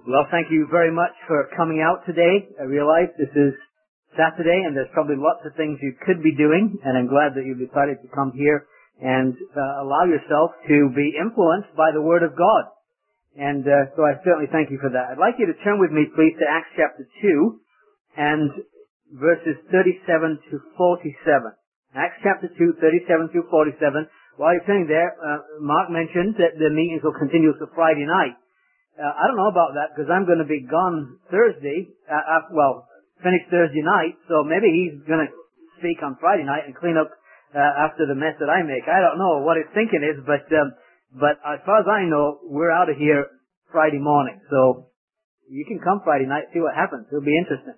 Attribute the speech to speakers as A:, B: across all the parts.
A: Well, thank you very much for coming out today. I realize this is Saturday and there's probably lots of things you could be doing, and I'm glad that you've decided to come here and allow yourself to be influenced by the Word of God. And so I certainly thank you for that. I'd like you to turn with me, please, to Acts chapter 2 and verses 37 to 47. Acts chapter 2, 37 through 47. While you're turning there, Mark mentioned that the meetings will continue till Friday night. I don't know about that because I'm going to be gone Thursday, finish Thursday night, so maybe he's going to speak on Friday night and clean up after the mess that I make. I don't know what his thinking is, but as far as I know, we're out of here Friday morning. So you can come Friday night, see what happens. It'll be interesting.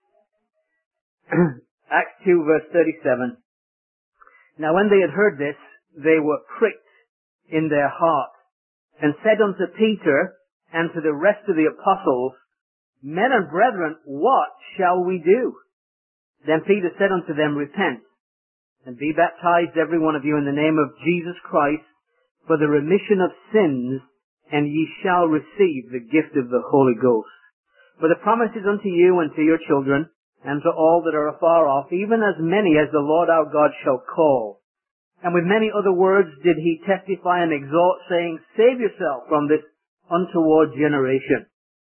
A: Acts 2 verse 37. Now when they had heard this, they were pricked in their heart and said unto Peter and to the rest of the apostles, Men and brethren, what shall we do? Then Peter said unto them, Repent, and be baptized every one of you in the name of Jesus Christ for the remission of sins, and ye shall receive the gift of the Holy Ghost. For the promise is unto you and to your children, and to all that are afar off, even as many as the Lord our God shall call. And with many other words did he testify and exhort, saying, Save yourself from this untoward generation.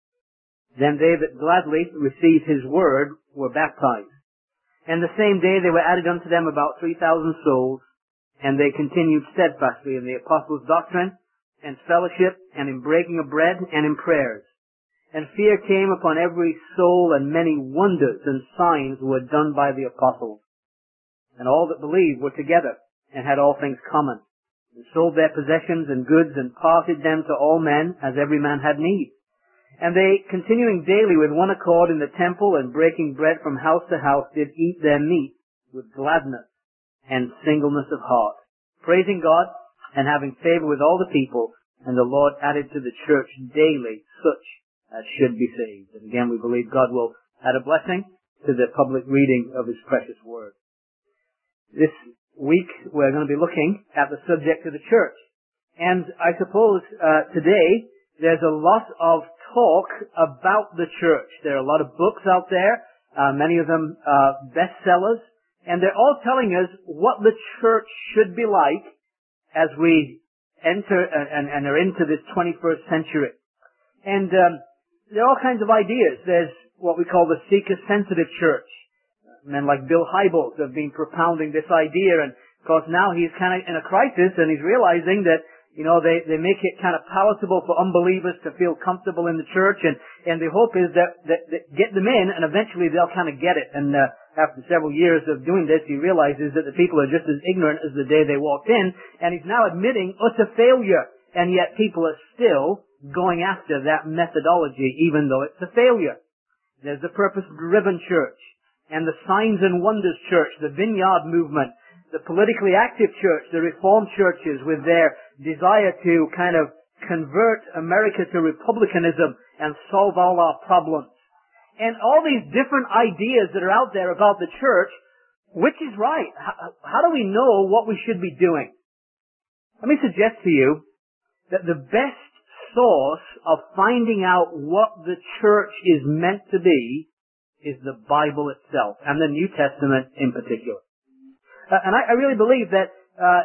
A: Then they that gladly received his word were baptized. And the same day they were added unto them about 3,000 souls, and they continued steadfastly in the apostles' doctrine, and fellowship, and in breaking of bread, and in prayers. And fear came upon every soul, and many wonders and signs were done by the apostles. And all that believed were together, and had all things common, and sold their possessions and goods, and parted them to all men, as every man had need. And they, continuing daily with one accord in the temple, and breaking bread from house to house, did eat their meat with gladness and singleness of heart, praising God, and having favor with all the people. And the Lord added to the church daily such as should be saved. And again, we believe God will add a blessing to the public reading of His precious word. This week, we're going to be looking at the subject of the church. And I suppose today there's a lot of talk about the church. There are a lot of books out there, many of them bestsellers, and they're all telling us what the church should be like as we enter and are into this 21st century. And there are all kinds of ideas. There's what we call the seeker-sensitive church. Men like Bill Hybels have been propounding this idea, and of course now he's kind of in a crisis, and he's realizing that, you know, they make it kind of palatable for unbelievers to feel comfortable in the church, and the hope is that get them in, and eventually they'll kind of get it. And after several years of doing this, he realizes that the people are just as ignorant as the day they walked in, and he's now admitting utter failure, and yet people are still going after that methodology, even though it's a failure. There's the purpose-driven church, and the signs and wonders church, the vineyard movement, the politically active church, the reformed churches with their desire to kind of convert America to republicanism and solve all our problems. And all these different ideas that are out there about the church, which is right? How do we know what we should be doing? Let me suggest to you that the best source of finding out what the church is meant to be is the Bible itself, and the New Testament in particular. And I really believe that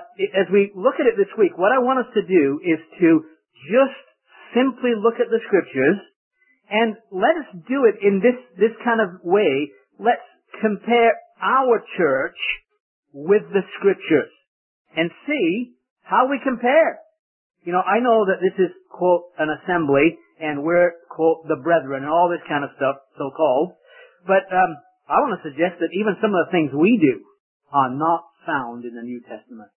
A: as we look at it this week, what I want us to do is to just simply look at the Scriptures, and let us do it in this kind of way. Let's compare our church with the Scriptures and see how we compare. You know, I know that this is, quote, an assembly, and we're, quote, the brethren, and all this kind of stuff, so-called. But I want to suggest that even some of the things we do are not found in the New Testament.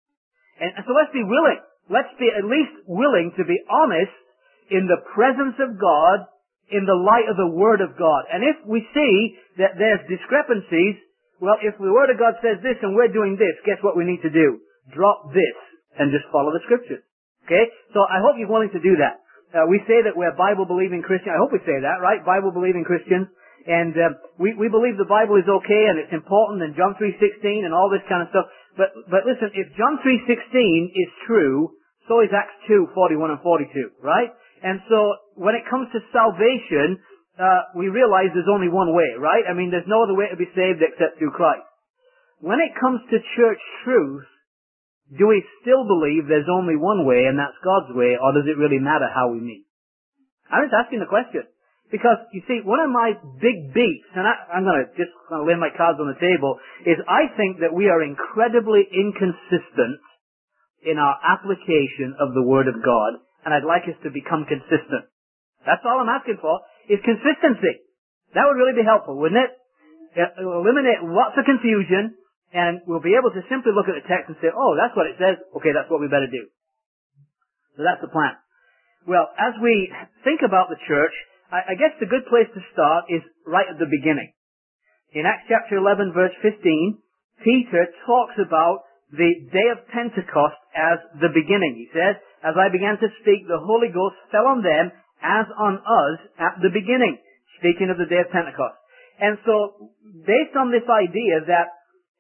A: And so let's be willing. Let's be at least willing to be honest in the presence of God, in the light of the Word of God. And if we see that there's discrepancies, well, if the Word of God says this and we're doing this, guess what we need to do? Drop this and just follow the Scriptures. Okay? So I hope you're willing to do that. We say that we're Bible-believing Christians. I hope we say that, right? Bible-believing Christians. And we believe the Bible is okay and it's important, and John 3:16 and all this kind of stuff. But listen, if John 3:16 is true, so is Acts 2:41 and 42, right? And so when it comes to salvation, we realize there's only one way, right? I mean, there's no other way to be saved except through Christ. When it comes to church truth, do we still believe there's only one way and that's God's way, or does it really matter how we meet? I'm just asking the question. Because, you see, one of my big beefs, and I'm going to just lay my cards on the table, is I think that we are incredibly inconsistent in our application of the Word of God, and I'd like us to become consistent. That's all I'm asking for, is consistency. That would really be helpful, wouldn't it? It will eliminate lots of confusion, and we'll be able to simply look at the text and say, oh, that's what it says, okay, that's what we better do. So that's the plan. Well, as we think about the church, I guess the good place to start is right at the beginning. In Acts chapter 11 verse 15, Peter talks about the day of Pentecost as the beginning. He says, as I began to speak, the Holy Ghost fell on them as on us at the beginning, speaking of the day of Pentecost. And so, based on this idea that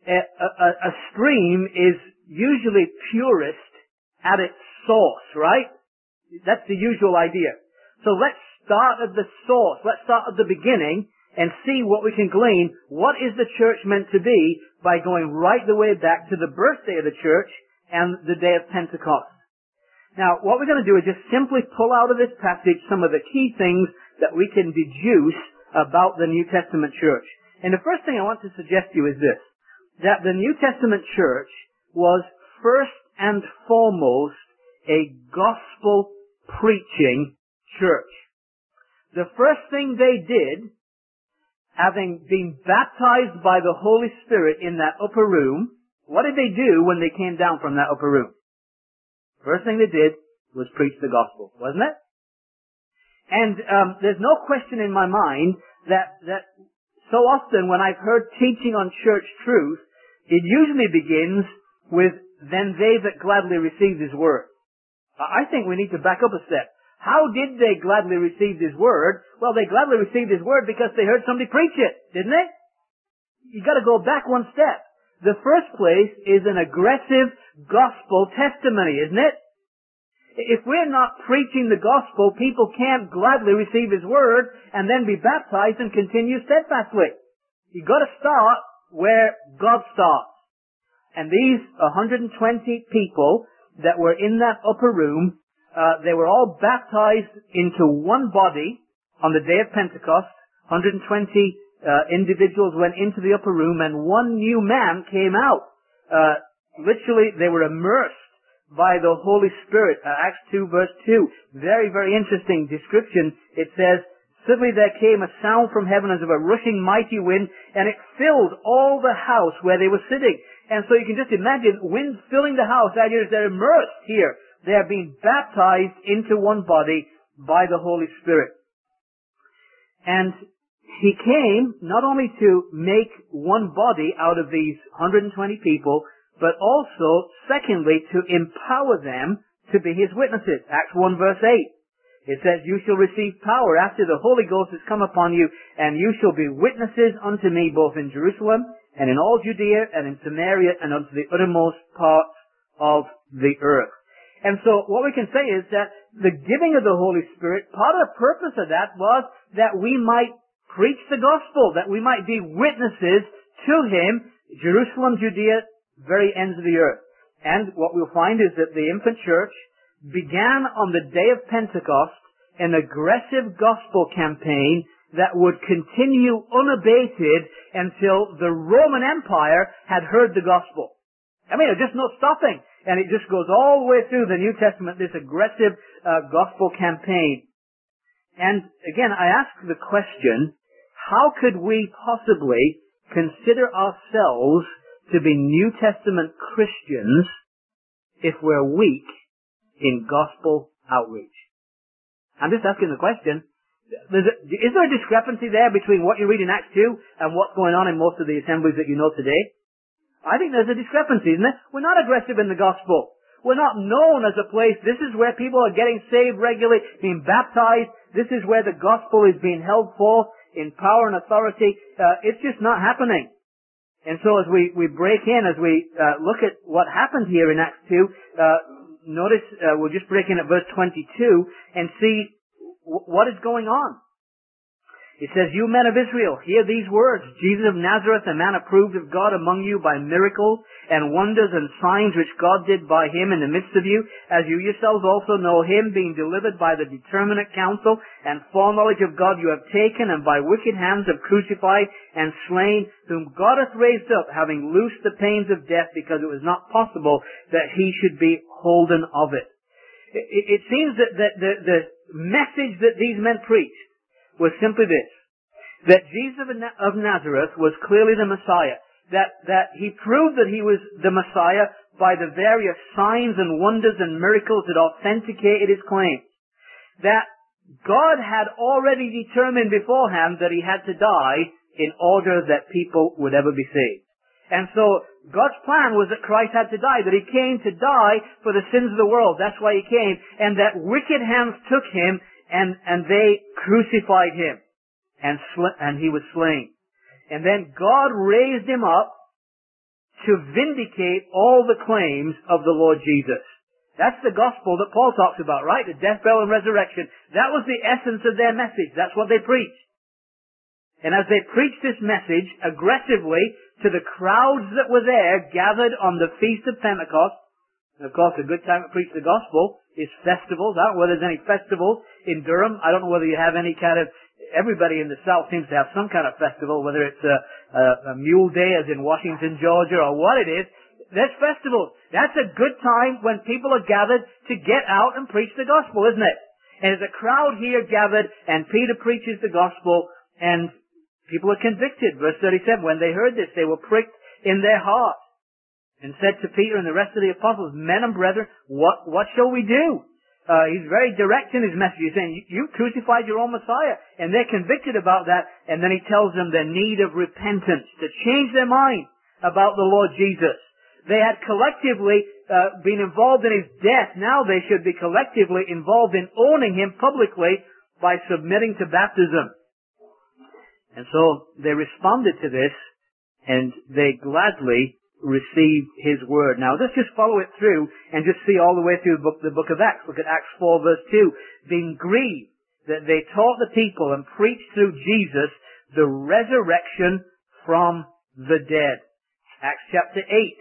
A: a stream is usually purest at its source, right? That's the usual idea. So let's start at the source. Let's start at the beginning and see what we can glean. What is the church meant to be by going right the way back to the birthday of the church and the day of Pentecost? Now, what we're going to do is just simply pull out of this passage some of the key things that we can deduce about the New Testament church. And the first thing I want to suggest to you is this, that the New Testament church was first and foremost a gospel preaching church. The first thing they did, having been baptized by the Holy Spirit in that upper room, what did they do when they came down from that upper room? First thing they did was preach the gospel, wasn't it? And there's no question in my mind that so often when I've heard teaching on church truth, it usually begins with, then they that gladly received His word. I think we need to back up a step. How did they gladly receive His word? Well, they gladly received His word because they heard somebody preach it, didn't they? You gotta go back one step. The first place is an aggressive gospel testimony, isn't it? If we're not preaching the gospel, people can't gladly receive His word and then be baptized and continue steadfastly. You've got to start where God starts. And these 120 people that were in that upper room, they were all baptized into one body on the day of Pentecost. 120 individuals went into the upper room and one new man came out. Literally, they were immersed by the Holy Spirit. Acts 2 verse 2. Very, very interesting description. It says, suddenly there came a sound from heaven as of a rushing mighty wind, and it filled all the house where they were sitting. And so you can just imagine wind filling the house. That is, they're immersed here. They are being baptized into one body by the Holy Spirit. And He came not only to make one body out of these 120 people, but also, secondly, to empower them to be His witnesses. Acts 1 verse 8. It says, you shall receive power after the Holy Ghost has come upon you, and you shall be witnesses unto me both in Jerusalem and in all Judea and in Samaria and unto the uttermost parts of the earth. And so what we can say is that the giving of the Holy Spirit, part of the purpose of that was that we might preach the gospel, that we might be witnesses to Him, Jerusalem, Judea, very ends of the earth. And what we'll find is that the infant church began on the day of Pentecost an aggressive gospel campaign that would continue unabated until the Roman Empire had heard the gospel. I mean, there's just no stopping. And it just goes all the way through the New Testament, this aggressive gospel campaign. And again, I ask the question, how could we possibly consider ourselves to be New Testament Christians if we're weak in gospel outreach? I'm just asking the question. Is there a discrepancy there between what you read in Acts 2 and what's going on in most of the assemblies that you know today? I think there's a discrepancy, isn't there? We're not aggressive in the gospel. We're not known as a place, this is where people are getting saved regularly, being baptized. This is where the gospel is being held forth in power and authority. It's just not happening. And so as we break in, as we look at what happened here in Acts 2, notice we'll just break in at verse 22 and see what is going on? It says, "You men of Israel, hear these words. Jesus of Nazareth, a man approved of God among you by miracles and wonders and signs which God did by him in the midst of you, as you yourselves also know him, being delivered by the determinate counsel and foreknowledge of God you have taken, and by wicked hands have crucified and slain, whom God hath raised up, having loosed the pains of death, because it was not possible that he should be holden of it." It seems that the message that these men preached was simply this: that Jesus of Nazareth was clearly the Messiah. That he proved that he was the Messiah by the various signs and wonders and miracles that authenticated his claims. That God had already determined beforehand that he had to die in order that people would ever be saved. And so God's plan was that Christ had to die, that he came to die for the sins of the world. That's why he came. And that wicked hands took him and they crucified him, and he was slain. And then God raised him up to vindicate all the claims of the Lord Jesus. That's the gospel that Paul talks about, right? The death, burial, and resurrection. That was the essence of their message. That's what they preached. And as they preached this message aggressively to the crowds that were there gathered on the Feast of Pentecost, and of course, a good time to preach the gospel is festivals. I don't know whether there's any festivals in Durham. I don't know whether you have any kind of, everybody in the South seems to have some kind of festival, whether it's a Mule Day as in Washington, Georgia, or what it is. There's festivals. That's a good time when people are gathered to get out and preach the gospel, isn't it? And there's a crowd here gathered, and Peter preaches the gospel, and people are convicted. Verse 37, when they heard this, they were pricked in their heart, and said to Peter and the rest of the apostles, "Men and brethren, what shall we do?" He's very direct in his message. He's saying, you crucified your own Messiah. And they're convicted about that. And then he tells them their need of repentance, to change their mind about the Lord Jesus. They had collectively been involved in his death. Now they should be collectively involved in owning him publicly by submitting to baptism. And so they responded to this, and they gladly received his word. Now let's just follow it through and just see all the way through the book of Acts. Look at Acts 4 verse 2. Being grieved that they taught the people and preached through Jesus the resurrection from the dead. Acts chapter 8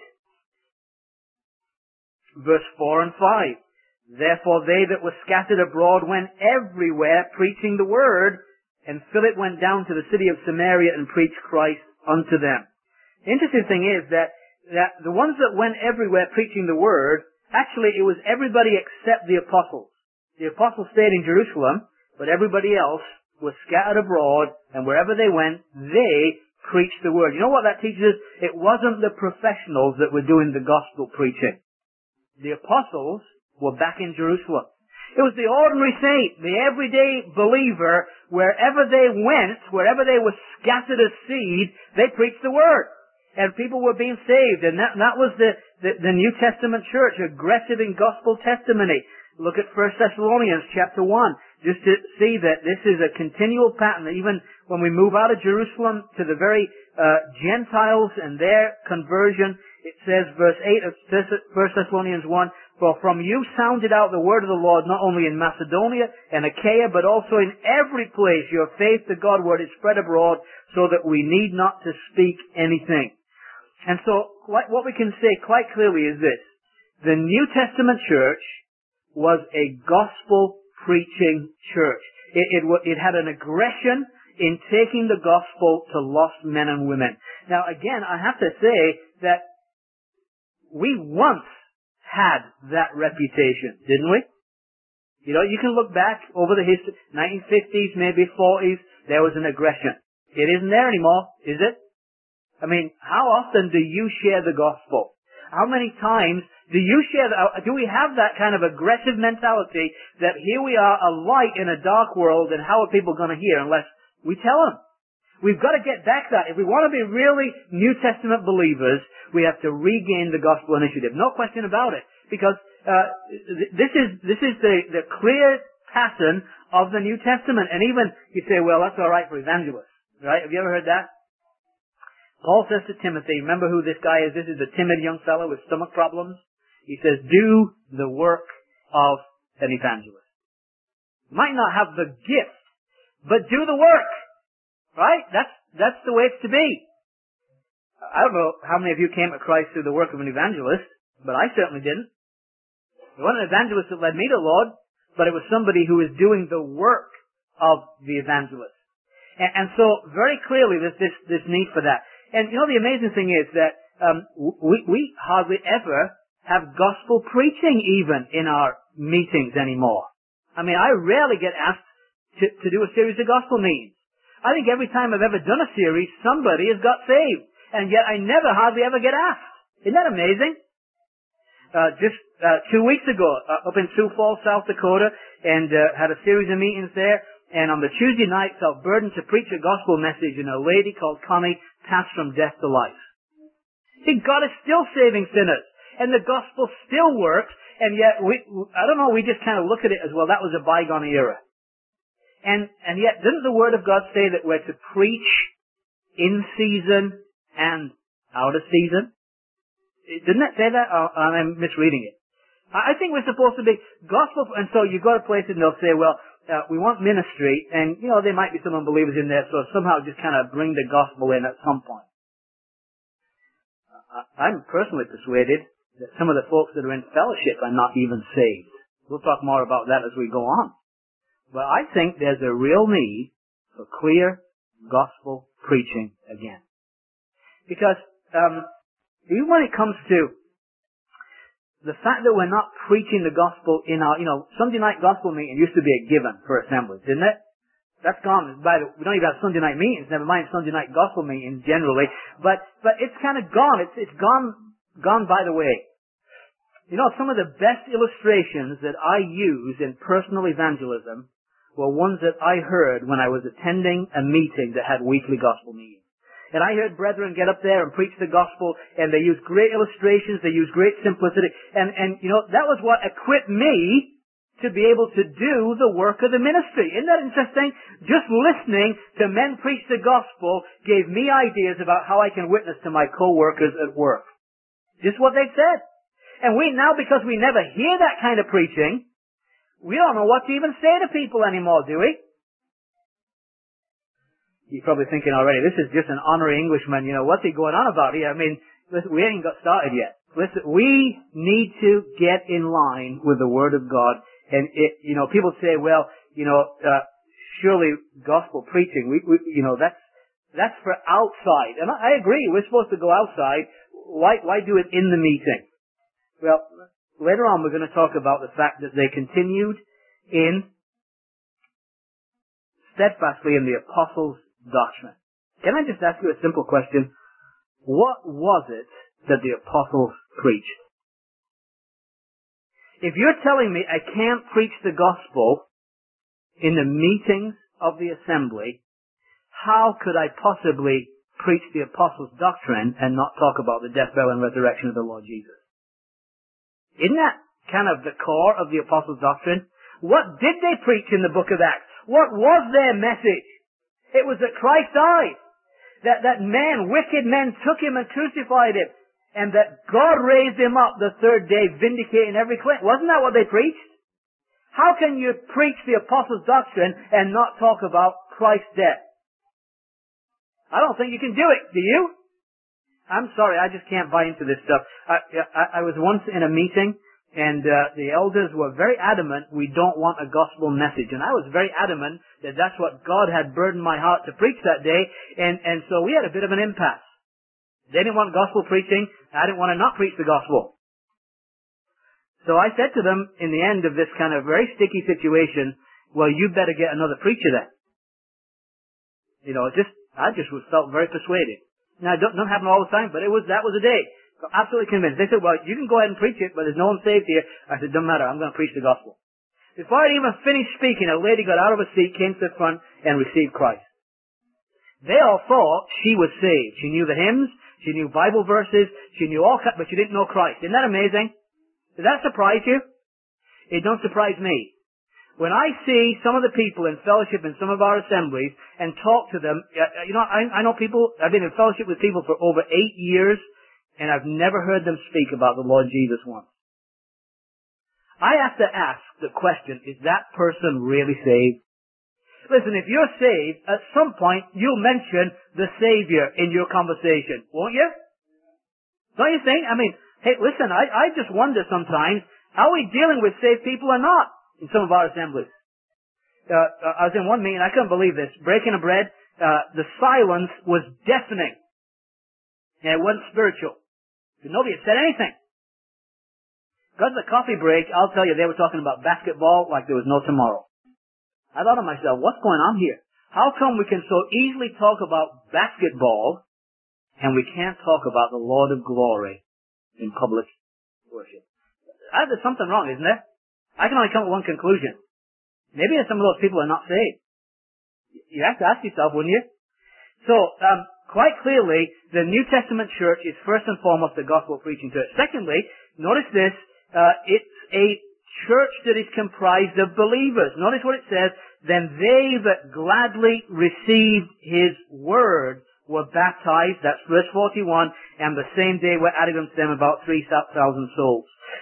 A: verse 4 and 5. Therefore they that were scattered abroad went everywhere preaching the word, and Philip went down to the city of Samaria and preached Christ unto them. The interesting thing is that the ones that went everywhere preaching the word, actually it was everybody except the apostles. The apostles stayed in Jerusalem, but everybody else was scattered abroad, and wherever they went, they preached the word. You know what that teaches us? It wasn't the professionals that were doing the gospel preaching. The apostles were back in Jerusalem. It was the ordinary saint, the everyday believer, wherever they went, wherever they were scattered as seed, they preached the word. And people were being saved. And that was the New Testament church, aggressive in gospel testimony. Look at 1 Thessalonians chapter 1, just to see that this is a continual pattern. Even when we move out of Jerusalem to the very Gentiles and their conversion, it says, verse 8 of 1 Thessalonians 1, "For from you sounded out the word of the Lord, not only in Macedonia and Achaia, but also in every place your faith to Godward is spread abroad, so that we need not to speak anything." And so, what we can say quite clearly is this. The New Testament church was a gospel-preaching church. It had an aggression in taking the gospel to lost men and women. Now, again, I have to say that we once had that reputation, didn't we? You know, you can look back over the history, 1950s, maybe 40s, there was an aggression. It isn't there anymore, is it? I mean, how often do you share the gospel? How many times do you share do we have that kind of aggressive mentality that here we are, a light in a dark world, and how are people going to hear unless we tell them? We've got to get back that. If we want to be really New Testament believers, we have to regain the gospel initiative. No question about it. Because this is the clear pattern of the New Testament. And even you say, well, that's all right for evangelists. Right? Have you ever heard that? Paul says to Timothy, remember who this guy is? This is a timid young fellow with stomach problems. He says, do the work of an evangelist. Might not have the gift, but do the work. Right? That's the way it's to be. I don't know how many of you came to Christ through the work of an evangelist, but I certainly didn't. It wasn't an evangelist that led me to the Lord, but it was somebody who was doing the work of the evangelist. And so, very clearly, there's this need for that. And you know, the amazing thing is that we hardly ever have gospel preaching even in our meetings anymore. I mean, I rarely get asked to do a series of gospel meetings. I think every time I've ever done a series, somebody has got saved. And yet I never hardly ever get asked. Isn't that amazing? Just 2 weeks ago, up in Sioux Falls, South Dakota, and had a series of meetings there. And on the Tuesday night, felt burdened to preach a gospel message, and a lady called Connie passed from death to life. See, God is still saving sinners, and the gospel still works. And yet, I don't know, we just kind of look at it as, well, that was a bygone era. And yet, didn't the Word of God say that we're to preach in season and out of season? Didn't it say that? Or I'm misreading it. I think we're supposed to be gospel, and so you go to places and they'll say, well, we want ministry, and, you know, there might be some unbelievers in there, so somehow just kind of bring the gospel in at some point. I'm personally persuaded that some of the folks that are in fellowship are not even saved. We'll talk more about that as we go on. But I think there's a real need for clear gospel preaching again. Because even when it comes to the fact that we're not preaching the gospel in our, Sunday night gospel meeting used to be a given for assemblies, didn't it? That's gone. We don't even have Sunday night meetings, never mind Sunday night gospel meetings generally. But it's kind of gone. It's gone by the way. You know, some of the best illustrations that I use in personal evangelism were ones that I heard when I was attending a meeting that had weekly gospel meetings. And I heard brethren get up there and preach the gospel, and they used great illustrations, they used great simplicity, and that was what equipped me to be able to do the work of the ministry. Isn't that interesting? Just listening to men preach the gospel gave me ideas about how I can witness to my co-workers at work. Just what they said. And we now, because we never hear that kind of preaching, we don't know what to even say to people anymore, do we? You're probably thinking already, this is just an honorary Englishman, what's he going on about here? I mean, listen, we ain't got started yet. Listen, we need to get in line with the Word of God. And people say, well, surely gospel preaching, that's for outside. And I agree, we're supposed to go outside. Why do it in the meeting? Well, later on we're going to talk about the fact that they continued steadfastly in the apostles' doctrine. Can I just ask you a simple question? What was it that the apostles preached? If you're telling me I can't preach the gospel in the meetings of the assembly, how could I possibly preach the apostles' doctrine and not talk about the death, burial, and resurrection of the Lord Jesus? Isn't that kind of the core of the apostles' doctrine? What did they preach in the book of Acts? What was their message? It was that Christ died. That wicked men took him and crucified him. And that God raised him up the third day, vindicating every claim. Wasn't that what they preached? How can you preach the apostles' doctrine and not talk about Christ's death? I don't think you can do it. Do you? I'm sorry, I just can't buy into this stuff. I was once in a meeting, and the elders were very adamant we don't want a gospel message. And I was very adamant that that's what God had burdened my heart to preach that day, and so we had a bit of an impasse. They didn't want gospel preaching, I didn't want to not preach the gospel. So I said to them, in the end of this kind of very sticky situation, well, you better get another preacher then. I just felt very persuaded. Now, it don't happen all the time, but that was a day. So absolutely convinced. They said, well, you can go ahead and preach it, but there's no one saved here. I said, doesn't matter, I'm going to preach the gospel. Before I even finished speaking, a lady got out of her seat, came to the front, and received Christ. They all thought she was saved. She knew the hymns, she knew Bible verses, she knew all kinds, but she didn't know Christ. Isn't that amazing? Does that surprise you? It don't surprise me. When I see some of the people in fellowship in some of our assemblies and talk to them, I know people, I've been in fellowship with people for over 8 years, and I've never heard them speak about the Lord Jesus once. I have to ask the question, is that person really saved? Listen, if you're saved, at some point you'll mention the Savior in your conversation, won't you? Don't you think? I mean, hey, listen, I just wonder sometimes, are we dealing with saved people or not in some of our assemblies? I was in one meeting, I couldn't believe this. Breaking of bread, the silence was deafening. And it wasn't spiritual. Nobody had said anything. Got to the coffee break, I'll tell you, they were talking about basketball like there was no tomorrow. I thought to myself, what's going on here? How come we can so easily talk about basketball and we can't talk about the Lord of glory in public worship? There's something wrong, isn't there? I can only come to one conclusion. Maybe some of those people are not saved. You have to ask yourself, wouldn't you? So, quite clearly, the New Testament church is first and foremost a gospel preaching church. Secondly, notice this, it's a church that is comprised of believers. Notice what it says, then they that gladly received his word were baptized, that's verse 41, and the same day were added unto them about 3,000 souls.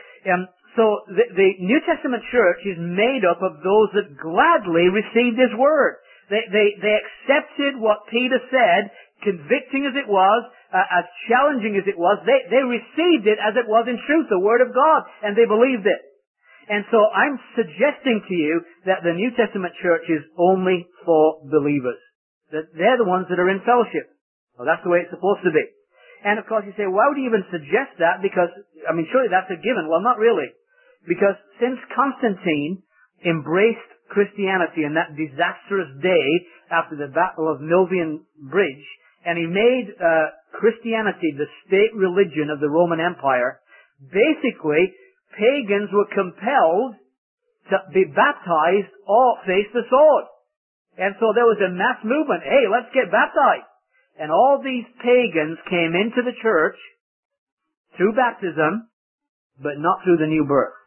A: So the New Testament church is made up of those that gladly received his word. They accepted what Peter said, convicting as it was, as challenging as it was. They received it as it was in truth, the word of God, and they believed it. And so I'm suggesting to you that the New Testament church is only for believers. That they're the ones that are in fellowship. Well, that's the way it's supposed to be. And of course you say, why would you even suggest that? Because, I mean, surely that's a given. Well, not really. Because since Constantine embraced Christianity in that disastrous day after the Battle of Milvian Bridge, and he made Christianity the state religion of the Roman Empire, basically, pagans were compelled to be baptized or face the sword. And so there was a mass movement. Hey, let's get baptized. And all these pagans came into the church through baptism, but not through the new birth.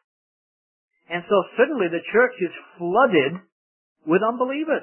A: And so suddenly the church is flooded with unbelievers.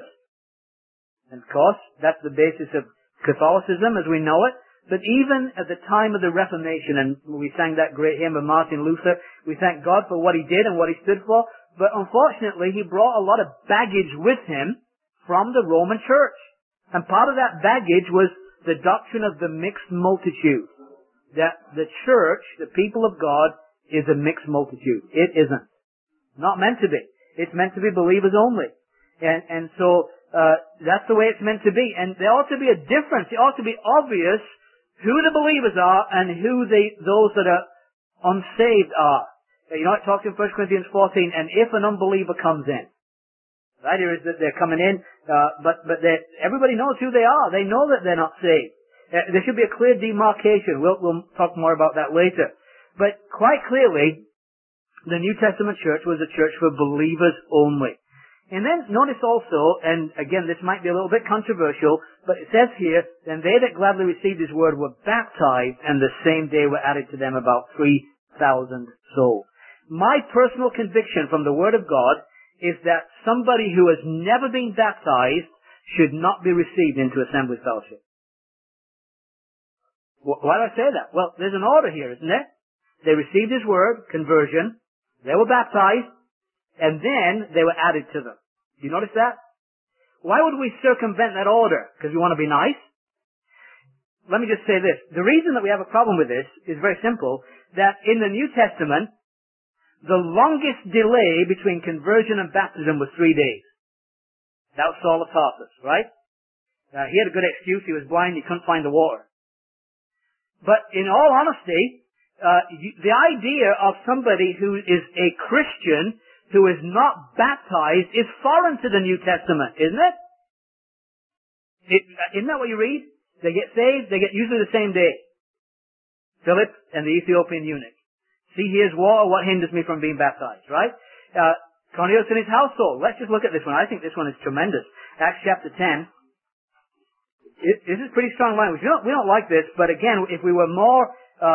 A: And of course, that's the basis of Catholicism as we know it. But even at the time of the Reformation, and we sang that great hymn of Martin Luther, we thank God for what he did and what he stood for, but unfortunately he brought a lot of baggage with him from the Roman church. And part of that baggage was the doctrine of the mixed multitude. That the church, the people of God, is a mixed multitude. It isn't. Not meant to be. It's meant to be believers only. And so, that's the way it's meant to be. And there ought to be a difference. It ought to be obvious who the believers are and who those that are unsaved are. You know, it talks in 1 Corinthians 14, and if an unbeliever comes in. The idea is that they're coming in, but everybody knows who they are. They know that they're not saved. There should be a clear demarcation. We'll talk more about that later. But quite clearly, the New Testament church was a church for believers only. And then notice also, and again this might be a little bit controversial, but it says here, then they that gladly received his word were baptized, and the same day were added to them about 3,000 souls. My personal conviction from the word of God is that somebody who has never been baptized should not be received into assembly fellowship. Why do I say that? Well, there's an order here, isn't there? They received his word, conversion, they were baptized, and then they were added to them. Do you notice that? Why would we circumvent that order? Because we want to be nice? Let me just say this. The reason that we have a problem with this is very simple, that in the New Testament, the longest delay between conversion and baptism was 3 days. That was Saul of Tarsus, right? He had a good excuse. He was blind. He couldn't find the water. But in all honesty, the idea of somebody who is a Christian who is not baptized is foreign to the New Testament, isn't it? Isn't that what you read? They get saved, they get usually the same day. Philip and the Ethiopian eunuch. See, here's water, what hinders me from being baptized, right? Cornelius and his household. Let's just look at this one. I think this one is tremendous. Acts chapter 10. This is pretty strong language. We don't like this, but again, if we were more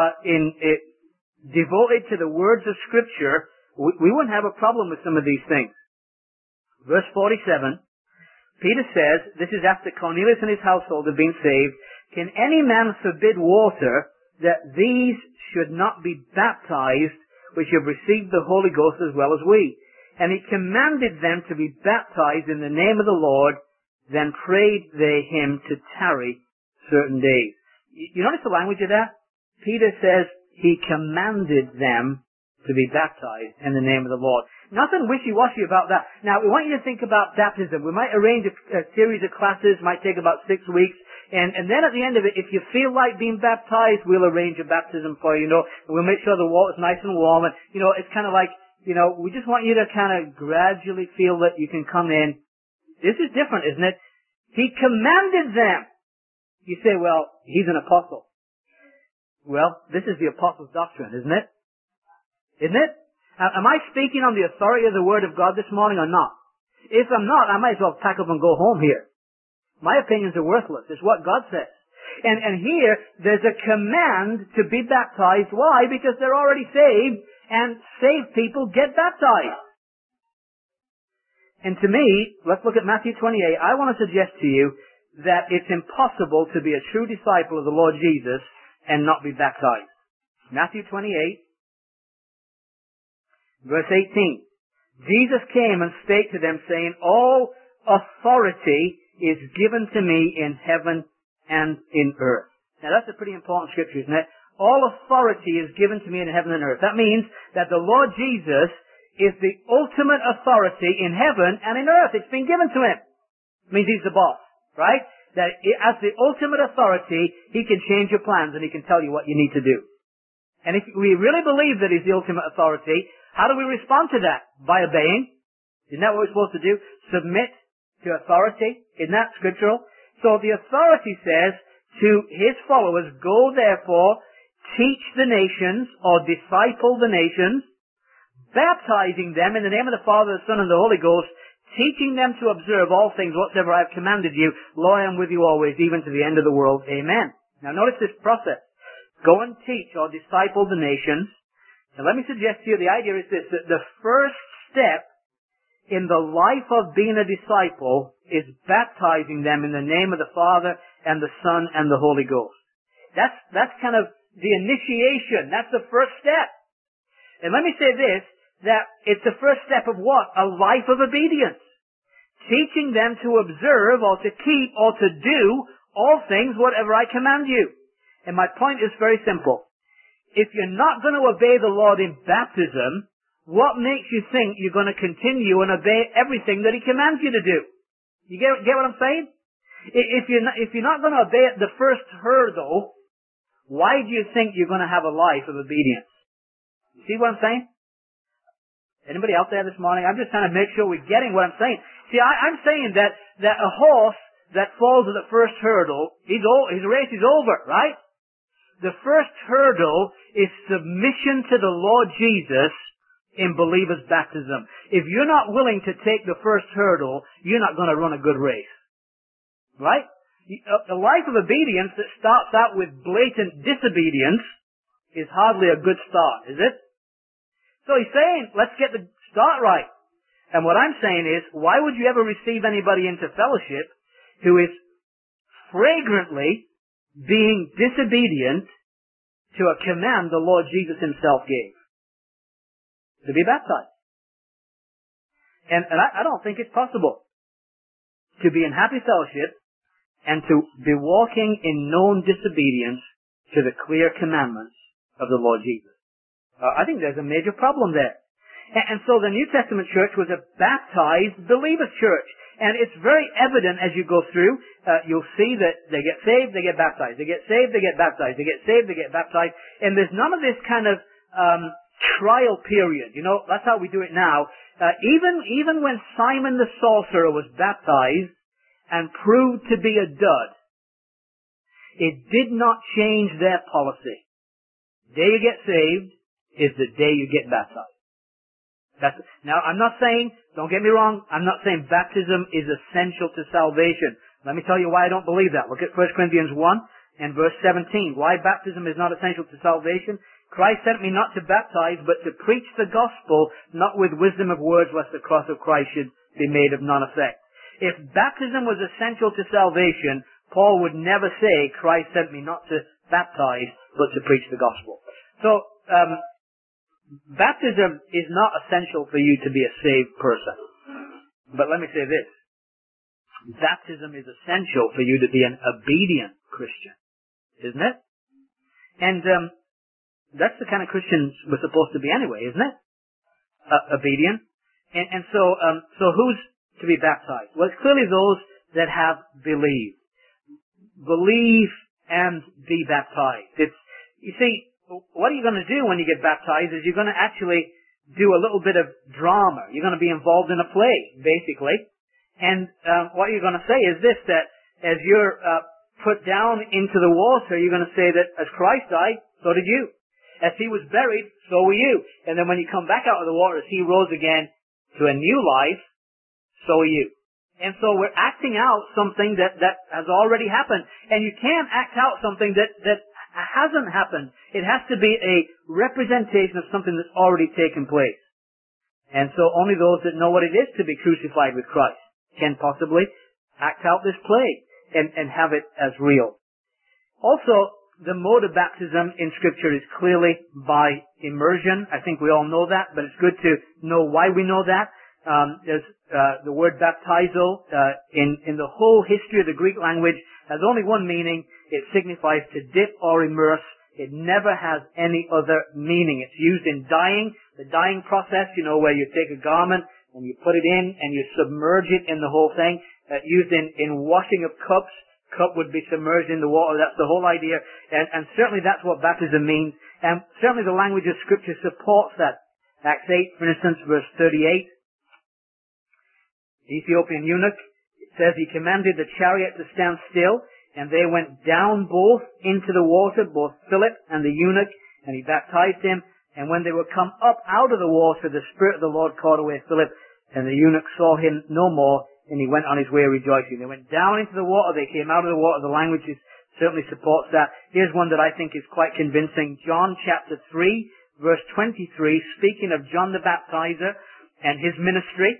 A: devoted to the words of Scripture, we wouldn't have a problem with some of these things. Verse 47, Peter says, this is after Cornelius and his household have been saved, can any man forbid water that these should not be baptized which have received the Holy Ghost as well as we. And he commanded them to be baptized in the name of the Lord. Then prayed they him to tarry certain days. You notice the language of that? Peter says he commanded them to be baptized in the name of the Lord. Nothing wishy-washy about that. Now, we want you to think about baptism. We might arrange a series of classes, might take about 6 weeks, and then at the end of it, if you feel like being baptized, we'll arrange a baptism for you, and we'll make sure the water's nice and warm, and, it's kind of like, we just want you to kind of gradually feel that you can come in. This is different, isn't it? He commanded them. You say, well, he's an apostle. Well, this is the apostles' doctrine, isn't it? Isn't it? Am I speaking on the authority of the Word of God this morning or not? If I'm not, I might as well pack up and go home here. My opinions are worthless. It's what God says. And here, there's a command to be baptized. Why? Because they're already saved, and saved people get baptized. And to me, let's look at Matthew 28. I want to suggest to you that it's impossible to be a true disciple of the Lord Jesus and not be baptized. Matthew 28. Verse 18, Jesus came and spake to them, saying, all authority is given to me in heaven and in earth. Now that's a pretty important scripture, isn't it? All authority is given to me in heaven and earth. That means that the Lord Jesus is the ultimate authority in heaven and in earth. It's been given to him. It means he's the boss, right? That as the ultimate authority, he can change your plans and he can tell you what you need to do. And if we really believe that he's the ultimate authority, how do we respond to that? By obeying. Isn't that what we're supposed to do? Submit to authority. Isn't that scriptural? So the authority says to his followers, go therefore, teach the nations, or disciple the nations, baptizing them in the name of the Father, the Son, and the Holy Ghost, teaching them to observe all things whatsoever I have commanded you. Lo, I am with you always, even to the end of the world. Amen. Now notice this process. Go and teach or disciple the nations. Now let me suggest to you, the idea is this, that the first step in the life of being a disciple is baptizing them in the name of the Father and the Son and the Holy Ghost. That's kind of the initiation. That's the first step. And let me say this, that it's the first step of what? A life of obedience. Teaching them to observe or to keep or to do all things whatever I command you. And my point is very simple. If you're not going to obey the Lord in baptism, what makes you think you're going to continue and obey everything that he commands you to do? You get what I'm saying? If you're not going to obey at the first hurdle, why do you think you're going to have a life of obedience? You see what I'm saying? Anybody out there this morning? I'm just trying to make sure we're getting what I'm saying. See, I'm saying that a horse that falls at the first hurdle, his race is over, right? The first hurdle is submission to the Lord Jesus in believer's baptism. If you're not willing to take the first hurdle, you're not going to run a good race. Right? A life of obedience that starts out with blatant disobedience is hardly a good start, is it? So he's saying, let's get the start right. And what I'm saying is, why would you ever receive anybody into fellowship who is flagrantly being disobedient to a command the Lord Jesus himself gave? To be baptized. And I don't think it's possible to be in happy fellowship and to be walking in known disobedience to the clear commandments of the Lord Jesus. I think there's a major problem there. And so the New Testament church was a baptized believer's church. And it's very evident as you go through, you'll see that they get saved, they get baptized. They get saved, they get baptized. They get saved, they get baptized. And there's none of this kind of trial period. That's how we do it now. Even when Simon the sorcerer was baptized and proved to be a dud, it did not change their policy. The day you get saved is the day you get baptized. Now, I'm not saying, don't get me wrong, I'm not saying baptism is essential to salvation. Let me tell you why I don't believe that. Look at 1 Corinthians 1 and verse 17. Why baptism is not essential to salvation? Christ sent me not to baptize, but to preach the gospel, not with wisdom of words, lest the cross of Christ should be made of none effect. If baptism was essential to salvation, Paul would never say, Christ sent me not to baptize, but to preach the gospel. So, baptism is not essential for you to be a saved person. But let me say this. Baptism is essential for you to be an obedient Christian. Isn't it? And that's the kind of Christians we're supposed to be anyway, isn't it? Obedient. And so who's to be baptized? Well, it's clearly those that have believed. Believe and be baptized. You see, what are you going to do when you get baptized is you're going to actually do a little bit of drama. You're going to be involved in a play, basically. And what you're going to say is this, that as you're put down into the water, you're going to say that as Christ died, so did you. As he was buried, so were you. And then when you come back out of the water, as he rose again to a new life, so are you. And so we're acting out something that has already happened. And you can't act out something that hasn't happened. It has to be a representation of something that's already taken place. And so only those that know what it is to be crucified with Christ can possibly act out this play and have it as real. Also, the mode of baptism in Scripture is clearly by immersion. I think we all know that, but it's good to know why we know that. There's the word baptizo in the whole history of the Greek language has only one meaning. It signifies to dip or immerse. It never has any other meaning. It's used in dyeing, the dyeing process, where you take a garment and you put it in and you submerge it in the whole thing. Used in washing of cups. Cup would be submerged in the water. That's the whole idea. And certainly that's what baptism means. And certainly the language of Scripture supports that. Acts 8, for instance, verse 38. The Ethiopian eunuch, it says, he commanded the chariot to stand still, and they went down both into the water, both Philip and the eunuch, and he baptized him. And when they were come up out of the water, the Spirit of the Lord caught away Philip, and the eunuch saw him no more, and he went on his way rejoicing. They went down into the water, they came out of the water. The language certainly supports that. Here's one that I think is quite convincing. John chapter 3, verse 23, speaking of John the Baptizer and his ministry.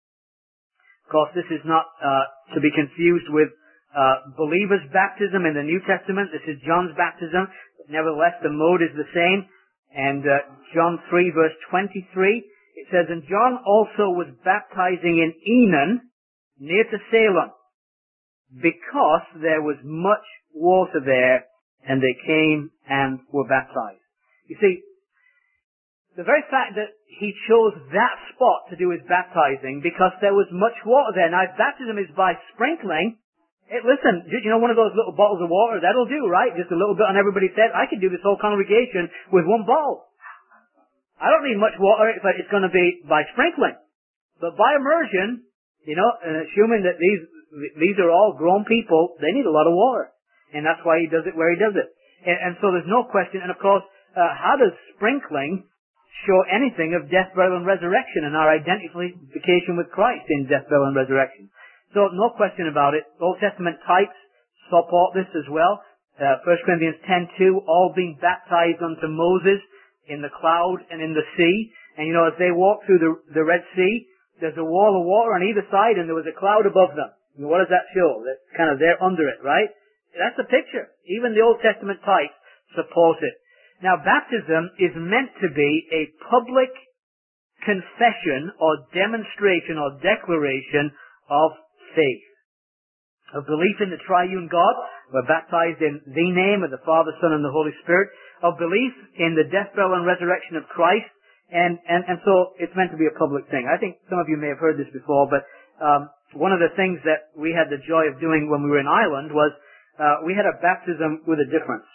A: Of course, this is not to be confused with believers' baptism in the New Testament. This is John's baptism. But nevertheless, the mode is the same. And John 3, verse 23, it says, and John also was baptizing in Enon, near to Salem, because there was much water there, and they came and were baptized. You see, the very fact that he chose that spot to do his baptizing, because there was much water there. Now, if baptism is by sprinkling, listen, one of those little bottles of water, that'll do, right? Just a little bit on everybody's head. I could do this whole congregation with one bottle. I don't need much water if it's going to be by sprinkling. But by immersion, assuming that these are all grown people, they need a lot of water. And that's why he does it where he does it. And so there's no question. And of course, how does sprinkling show anything of death, burial, and resurrection and our identification with Christ in death, burial, and resurrection? So no question about it. Old Testament types support this as well. 1 Corinthians 10:2, all being baptized unto Moses in the cloud and in the sea. And as they walked through the Red Sea, there's a wall of water on either side, and there was a cloud above them. And what does that show? That's kind of there under it, right? That's a picture. Even the Old Testament type supports it. Now, baptism is meant to be a public confession or demonstration or declaration of faith. Of belief in the triune God. We're baptized in the name of the Father, Son, and the Holy Spirit. Of belief in the death, burial, and resurrection of Christ. And so it's meant to be a public thing. I think some of you may have heard this before, but one of the things that we had the joy of doing when we were in Ireland was we had a baptism with a difference.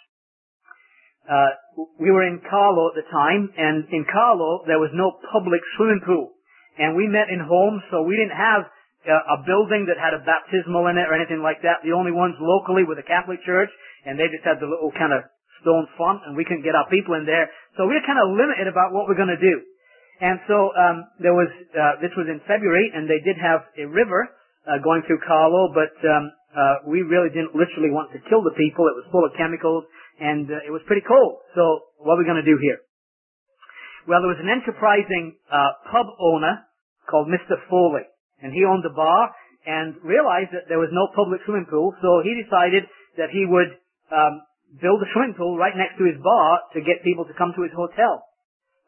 A: We were in Carlow at the time, and in Carlow there was no public swimming pool. And we met in homes, so we didn't have a building that had a baptismal in it or anything like that. The only ones locally were the Catholic Church, and they just had the little kind of stone font, and we couldn't get our people in there. So we were kind of limited about what we're going to do. And so this was in February, and they did have a river going through Carlow, but we really didn't literally want to kill the people. It was full of chemicals, and it was pretty cold. So what are we going to do here? Well, there was an enterprising pub owner called Mr. Foley, and he owned a bar and realized that there was no public swimming pool, so he decided that he would build a swimming pool right next to his bar to get people to come to his hotel.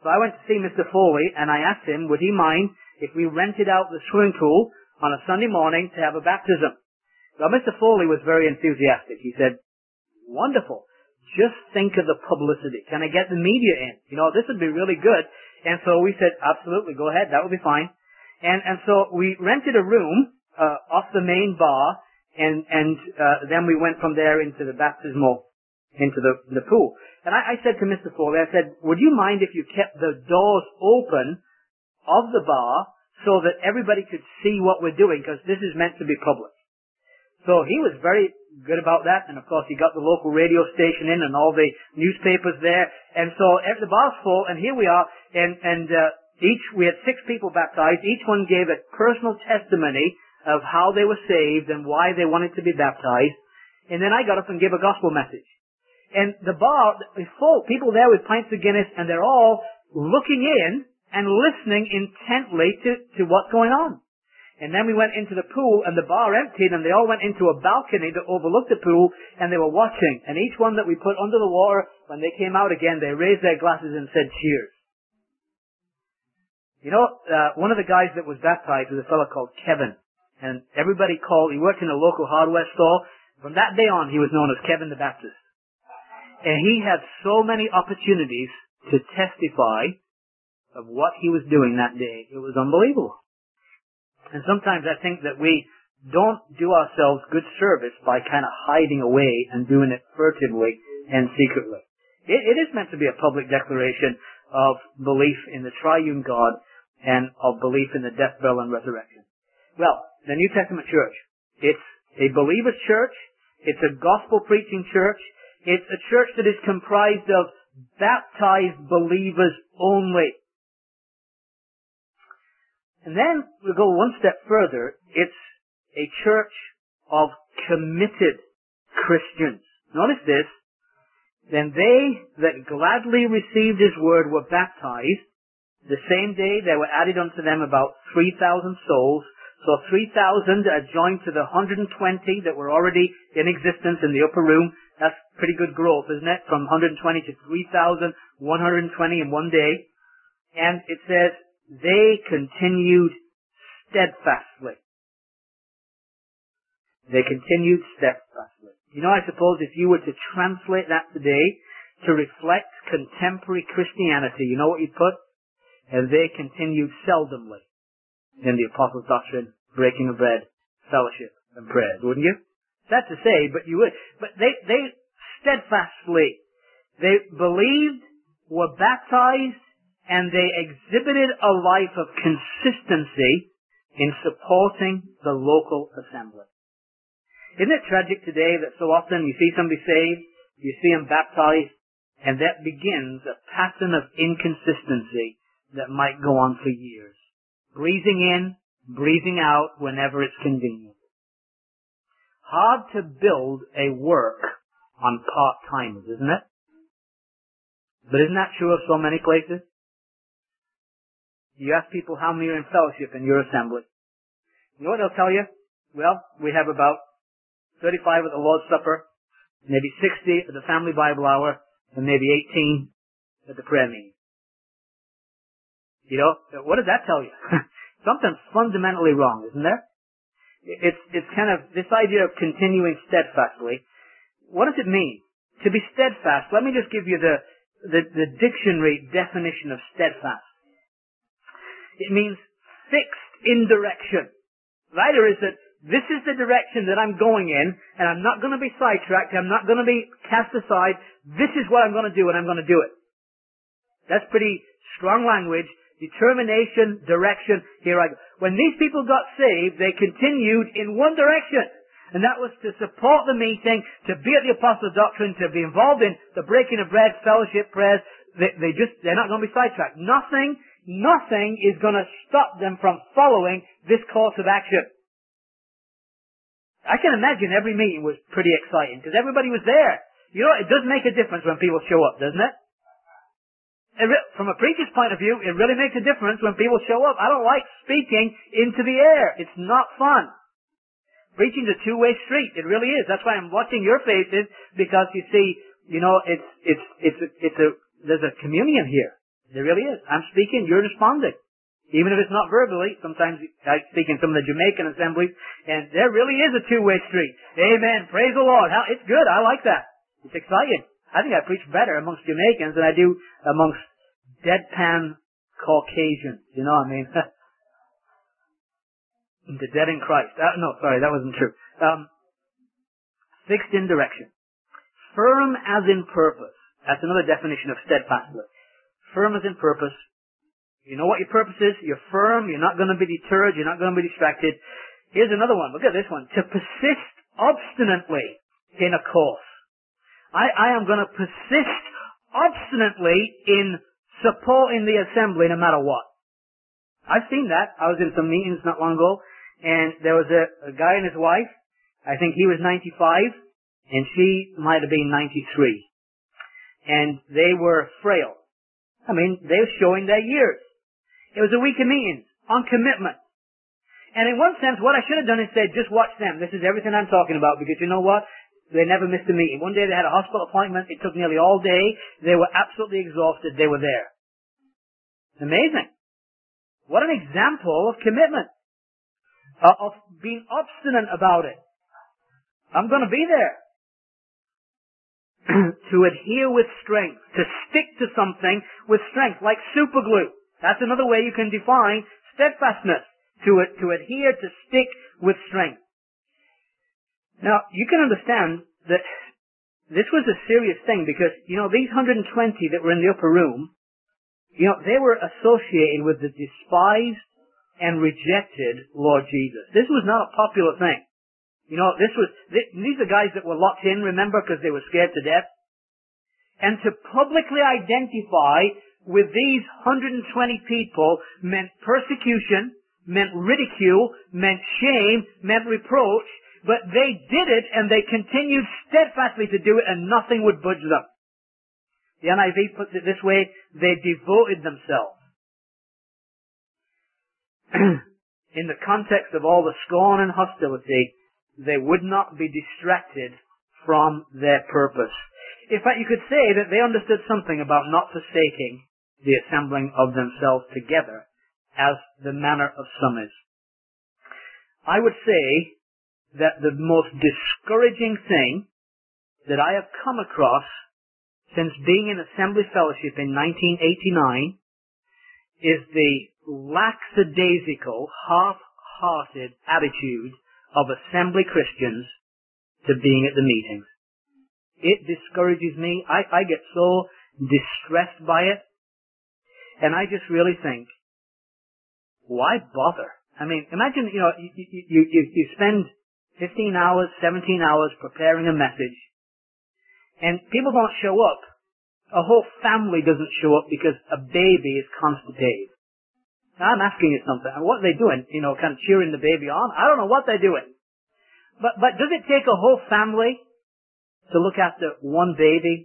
A: So I went to see Mr. Foley, and I asked him, would he mind if we rented out the swimming pool on a Sunday morning to have a baptism? Well, Mr. Foley was very enthusiastic. He said, wonderful. Just think of the publicity. Can I get the media in? This would be really good. And so we said, absolutely, go ahead. That would be fine. And so we rented a room off the main bar, and then we went from there into the baptismal, into the pool. And I said to Mr. Foley, I said, would you mind if you kept the doors open of the bar so that everybody could see what we're doing, because this is meant to be public. So he was very good about that, and of course he got the local radio station in and all the newspapers there, and so the bar's full, and here we are, and we had 6 people baptized. Each one gave a personal testimony of how they were saved and why they wanted to be baptized, and then I got up and gave a gospel message. And the bar is full, people there with pints of Guinness, and they're all looking in and listening intently to what's going on. And then we went into the pool, and the bar emptied, and they all went into a balcony that overlooked the pool, and they were watching. And each one that we put under the water, when they came out again, they raised their glasses and said, cheers. One of the guys that was baptized was a fellow called Kevin. And everybody he worked in a local hardware store. From that day on, he was known as Kevin the Baptist. And he had so many opportunities to testify of what he was doing that day. It was unbelievable. And sometimes I think that we don't do ourselves good service by kind of hiding away and doing it furtively and secretly. It is meant to be a public declaration of belief in the triune God and of belief in the death, burial, and resurrection. Well, the New Testament church, it's a believer's church. It's a gospel preaching church. It's a church that is comprised of baptized believers only. And then we'll go one step further. It's a church of committed Christians. Notice this. Then they that gladly received his word were baptized. The same day there were added unto them about 3,000 souls. So 3,000 joined to the 120 that were already in existence in the upper room. That's pretty good growth, isn't it? From 120 to 3,120 in one day. And it says, they continued steadfastly. They continued steadfastly. I suppose if you were to translate that today to reflect contemporary Christianity, you know what you'd put? And they continued seldomly in the apostles' doctrine, breaking of bread, fellowship, and prayers, wouldn't you? Sad to say, but you would. But they steadfastly, they believed, were baptized, and they exhibited a life of consistency in supporting the local assembly. Isn't it tragic today that so often you see somebody saved, you see them baptized, and that begins a pattern of inconsistency that might go on for years. Breathing in, breathing out whenever it's convenient. Hard to build a work on part-timers, isn't it? But isn't that true of so many places? You ask people how many are in fellowship in your assembly. You know what they'll tell you? Well, we have about 35 at the Lord's Supper, maybe 60 at the Family Bible Hour, and maybe 18 at the prayer meeting. What does that tell you? Something's fundamentally wrong, isn't there? It's kind of this idea of continuing steadfastly. What does it mean? To be steadfast, let me just give you the dictionary definition of steadfast. It means fixed in direction. Right? Or is it, this is the direction that I'm going in, and I'm not going to be sidetracked, I'm not going to be cast aside, this is what I'm going to do, and I'm going to do it. That's pretty strong language. Determination, direction, here I go. When these people got saved, they continued in one direction. And that was to support the meeting, to be at the apostles' doctrine, to be involved in the breaking of bread, fellowship, prayers. They're not going to be sidetracked. Nothing is going to stop them from following this course of action. I can imagine every meeting was pretty exciting because everybody was there. It does make a difference when people show up, doesn't it? From a preacher's point of view, it really makes a difference when people show up. I don't like speaking into the air. It's not fun. Preaching's a two-way street. It really is. That's why I'm watching your faces, because you see, there's a communion here. There really is. I'm speaking, you're responding. Even if it's not verbally, sometimes I speak in some of the Jamaican assemblies, and there really is a two-way street. Amen. Praise the Lord. It's good. I like that. It's exciting. I think I preach better amongst Jamaicans than I do amongst deadpan Caucasians. You know what I mean? The dead in Christ. No, sorry, that wasn't true. Fixed in direction. Firm as in purpose. That's another definition of steadfastness. Firm as in purpose. You know what your purpose is. You're firm. You're not going to be deterred. You're not going to be distracted. Here's another one. Look at this one. To persist obstinately in a course. I am going to persist obstinately in supporting the assembly no matter what. I've seen that. I was in some meetings not long ago, and there was a guy and his wife. I think he was 95, and she might have been 93. And they were frail. I mean, they were showing their years. It was a week of meetings on commitment. And in one sense, what I should have done is said, just watch them. This is everything I'm talking about, because you know what? They never missed a meeting. One day they had a hospital appointment. It took nearly all day. They were absolutely exhausted. They were there. Amazing. What an example of commitment. Of being obstinate about it. I'm going to be there. To adhere with strength. To stick to something with strength, like super glue. That's another way you can define steadfastness. To adhere, to stick with strength. Now, you can understand that this was a serious thing because, these 120 that were in the upper room, they were associated with the despised and rejected Lord Jesus. This was not a popular thing. These are guys that were locked in, remember, because they were scared to death. And to publicly identify with these 120 people meant persecution, meant ridicule, meant shame, meant reproach, but they did it and they continued steadfastly to do it and nothing would budge them. The NIV puts it this way, they devoted themselves. In the context of all the scorn and hostility, they would not be distracted from their purpose. In fact, you could say that they understood something about not forsaking the assembling of themselves together as the manner of some is. I would say that the most discouraging thing that I have come across since being in Assembly Fellowship in 1989 is the lackadaisical, half-hearted attitude of Assembly Christians to being at the meetings. It discourages me. I get so distressed by it. And I just really think, why bother? I mean, imagine, you spend 15 hours, 17 hours preparing a message, and people don't show up. A whole family doesn't show up because a baby is constipated. Now, I'm asking you something. What are they doing? Kind of cheering the baby on? I don't know what they're doing. But does it take a whole family to look after one baby?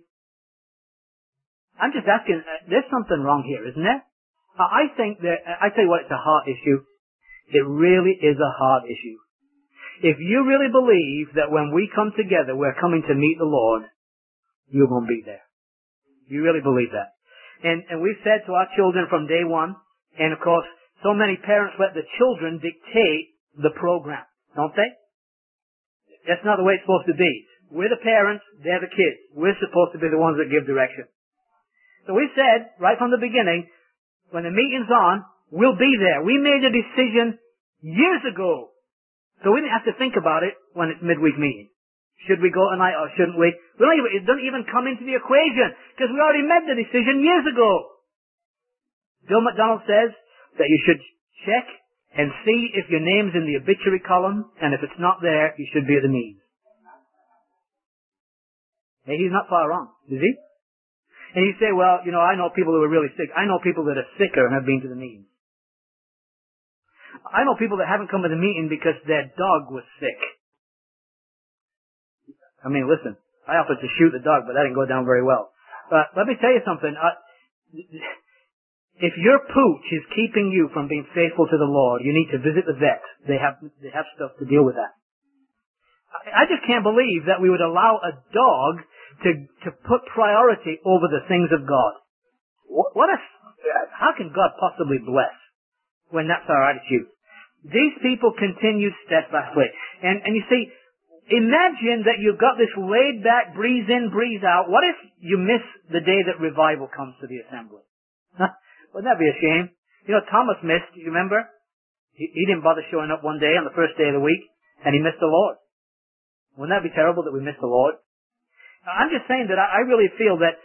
A: I'm just asking, there's something wrong here, isn't there? I think that, I tell you what, it's a heart issue. It really is a heart issue. If you really believe that when we come together, we're coming to meet the Lord, you're going to be there. You really believe that. And we've said to our children from day one, and of course, so many parents let the children dictate the program, don't they? That's not the way it's supposed to be. We're the parents, they're the kids. We're supposed to be the ones that give direction. So we said, right from the beginning, when the meeting's on, we'll be there. We made a decision years ago. So we didn't have to think about it when it's midweek meeting. Should we go tonight or shouldn't we? It doesn't even come into the equation because we already made the decision years ago. Bill McDonald says that you should check and see if your name's in the obituary column, and if it's not there, you should be at the meeting. Hey, he's not far wrong, is he? And you say, well, I know people who are really sick. I know people that are sicker and have been to the meeting. I know people that haven't come to the meeting because their dog was sick. I mean, listen, I offered to shoot the dog, but that didn't go down very well. But let me tell you something. If your pooch is keeping you from being faithful to the Lord, you need to visit the vet. They have stuff to deal with that. I just can't believe that we would allow a dog to put priority over the things of God. What a how can God possibly bless when that's our attitude? These people continued steadfastly. And you see, imagine that you've got this laid back, breeze in, breeze out. What if you miss the day that revival comes to the assembly? Wouldn't that be a shame? You know, Thomas missed, you remember? He didn't bother showing up one day on the first day of the week, and he missed the Lord. Wouldn't that be terrible that we missed the Lord? I'm just saying that I really feel that,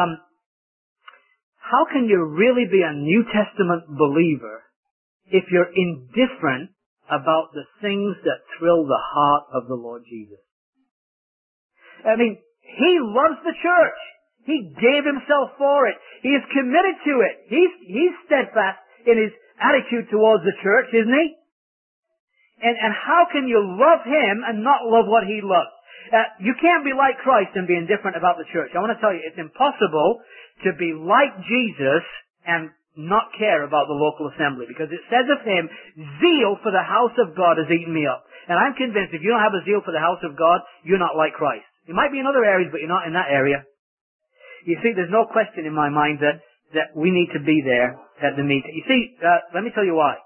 A: how can you really be a New Testament believer if you're indifferent about the things that thrill the heart of the Lord Jesus? I mean, He loves the church. He gave Himself for it. He is committed to it. He's steadfast in His attitude towards the church, isn't He? And how can you love Him and not love what He loves? You can't be like Christ and be indifferent about the church. I want to tell you, it's impossible to be like Jesus and not care about the local assembly, because it says of Him, zeal for the house of God has eaten me up. And I'm convinced if you don't have a zeal for the house of God, you're not like Christ. You might be in other areas, but you're not in that area. You see, there's no question in my mind that we need to be there at the meeting. You see, let me tell you why.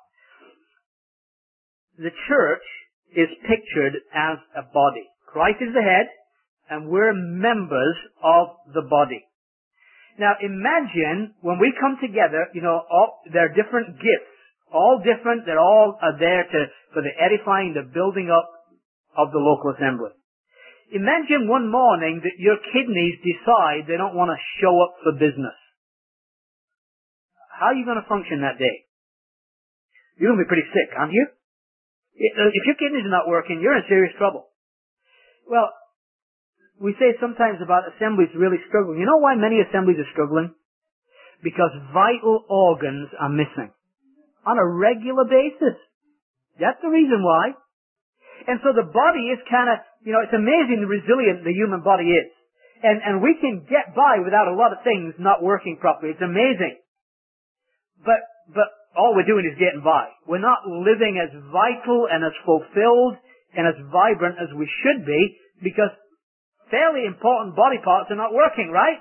A: The church is pictured as a body. Christ is the head, and we're members of the body. Now imagine when we come together, there are different gifts, all different, they're all there for the edifying, the building up of the local assembly. Imagine one morning that your kidneys decide they don't want to show up for business. How are you going to function that day? You're going to be pretty sick, aren't you? If your kidneys are not working, you're in serious trouble. Well, we say sometimes about assemblies really struggling. You know why many assemblies are struggling? Because vital organs are missing on a regular basis. That's the reason why. And so the body is kind of, it's amazing the resilient the human body is. And we can get by without a lot of things not working properly. It's amazing. But all we're doing is getting by. We're not living as vital and as fulfilled and as vibrant as we should be, because fairly important body parts are not working, right?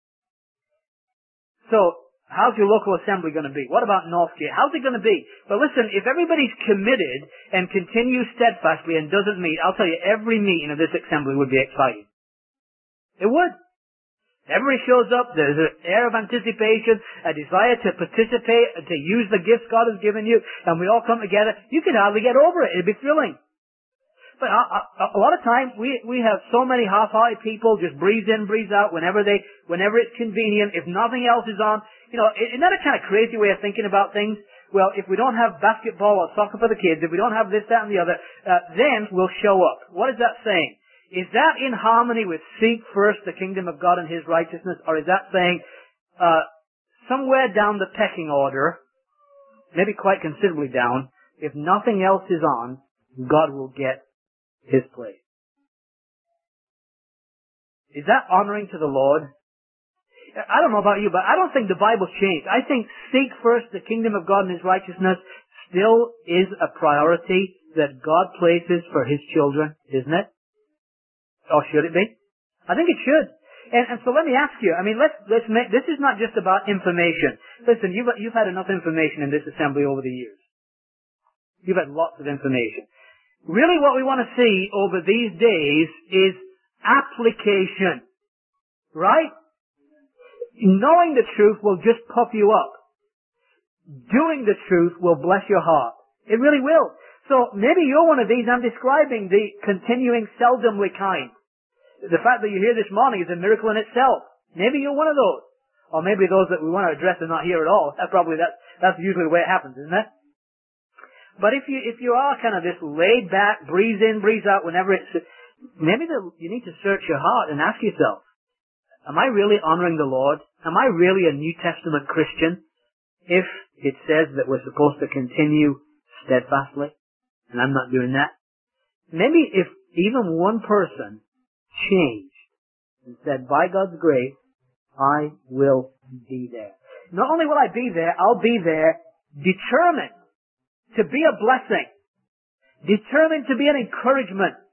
A: So, how's your local assembly going to be? What about Northgate? How's it going to be? But listen, if everybody's committed and continues steadfastly and doesn't meet, I'll tell you, every meeting of this assembly would be exciting. It would. Everybody shows up, there's an air of anticipation, a desire to participate, to use the gifts God has given you, and we all come together. You can hardly get over it. It'd be thrilling. But a lot of time, we have so many half-hearted people just breeze in, breeze out whenever it's convenient. If nothing else is on, isn't that a kind of crazy way of thinking about things? Well, if we don't have basketball or soccer for the kids, if we don't have this, that, and the other, then we'll show up. What is that saying? Is that in harmony with seek first the kingdom of God and His righteousness? Or is that saying, somewhere down the pecking order, maybe quite considerably down, if nothing else is on, God will get His place? Is that honoring to the Lord? I don't know about you, but I don't think the Bible's changed. I think seek first the kingdom of God and His righteousness still is a priority that God places for His children, isn't it? Or should it be? I think it should. And so let me ask you, let's make, this is not just about information. Listen, you've had enough information in this assembly over the years. You've had lots of information. Really what we want to see over these days is application. Right? Knowing the truth will just puff you up. Doing the truth will bless your heart. It really will. So maybe you're one of these. I'm describing the continuing seldomly kind. The fact that you're here this morning is a miracle in itself. Maybe you're one of those. Or maybe those that we want to address are not here at all. That's usually the way it happens, isn't it? But if you are kind of this laid back, breeze in, breeze out whenever maybe you need to search your heart and ask yourself, am I really honoring the Lord? Am I really a New Testament Christian if it says that we're supposed to continue steadfastly and I'm not doing that? Maybe if even one person changed and said, by God's grace, I will be there. Not only will I be there, I'll be there determined to be a blessing, determined to be an encouragement,